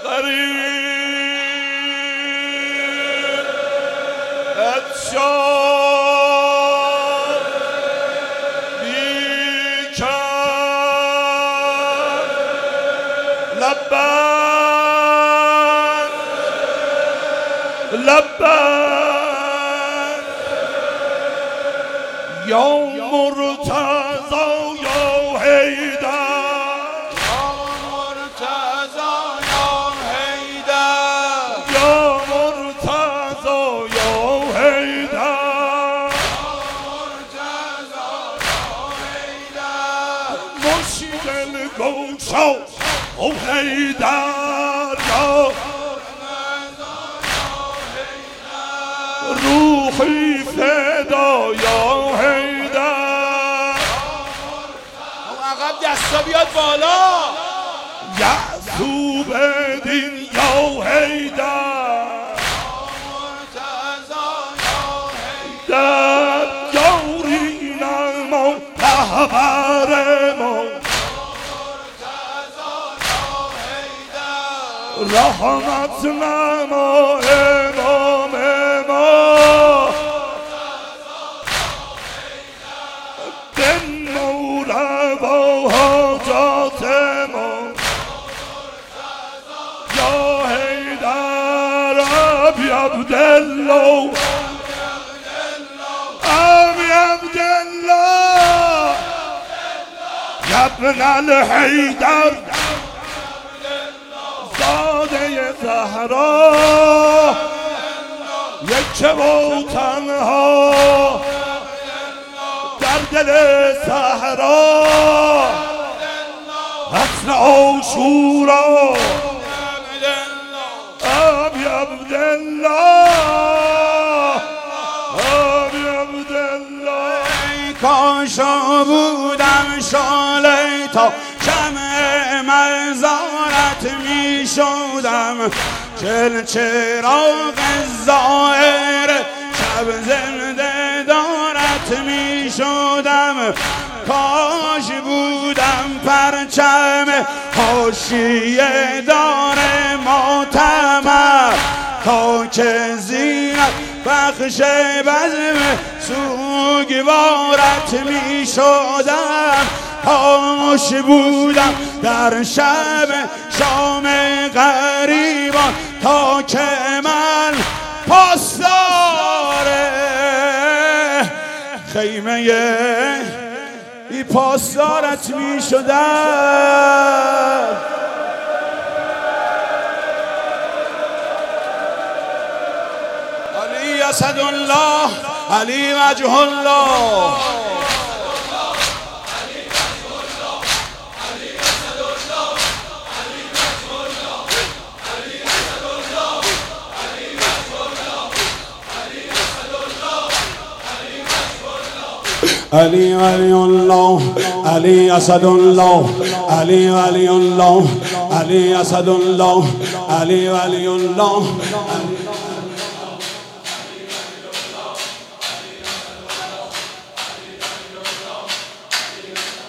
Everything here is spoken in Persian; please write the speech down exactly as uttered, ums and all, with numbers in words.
غریبت شد بیکر لبک لبک یا مرتضی یا حیدر یا مرتضی یا حیدر یا مرتضی یا حیدر مشکل گوشا او حیدر یا روحی فدا یا حیدر عقب دستا بیاد بالا یعصوب دین یا حیدر در جوری نما رهبر ما رحمت نما امام ما بنور با حاجات ما یا حیدر ابی عبدالله ابی عبدالله یا ابن الحیدر زاده زهرا یک و تنها در دل صحرا حسن عاشورا ابی عبدالله ابی عبدالله کاشا بودم شاله تا شمع مزارت می شدم چل چراغ ظاهر شب زنده دارت می شدم کاش بودم پرچم حاشیه دار ماتمم تا که زینت بخش بزم سوگوارت می شدم کاش بودم در شب شام غریبان تا که من پاسدار خیمه بی پاسدارت می شدم علی اسدالله علی وجه الله علی ولی الله علی اسد الله علی ولی الله علی اسد الله علی ولی الله